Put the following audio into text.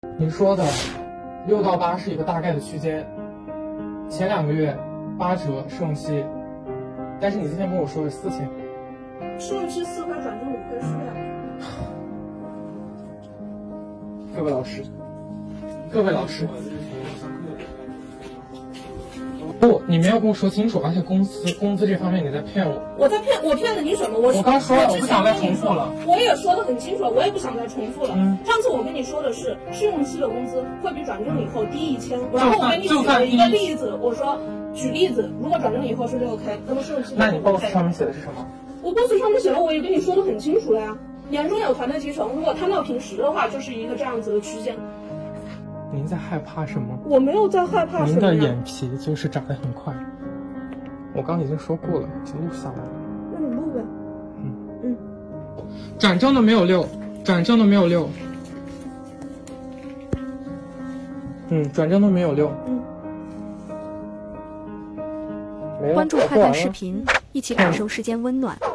你说的6到8是一个大概的区间，前2个月8折试用期，但是你今天跟我说是4000， 试用期4块，转正5块是呀。 各位老师，各位老师，不，你们要跟我说清楚，而且工资这方面你在骗我。 我骗了你什么？我刚说了，我不想再重复了。 我也说得很清楚了，我也不想再重复了。上次我跟你说的是试用期的工资会比转正以后低1000，然后我跟你举了一个例子，我说举例子，如果转正以后是6K，那么试用期那你 boss 上面写的是什么？ 我 boss 上面写了，我也跟你说得很清楚了呀。年终有团队提成，如果摊到平时的话，就是一个这样子的区间。 您在害怕什么？ 我没有在害怕什么。 您的眼皮就是长得很快，我刚已经说过了，已经录下来了。 那你录呗。 转正的没有6，转正的没有6。转正的没有6。 关注快看视频，一起感受世间温暖。